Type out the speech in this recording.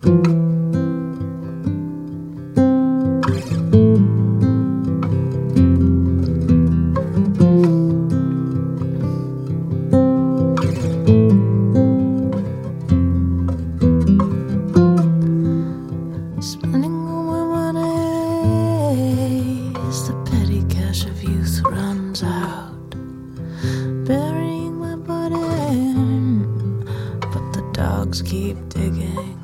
Spending all my money as the petty cash of youth runs out, burying my body, but the dogs keep digging.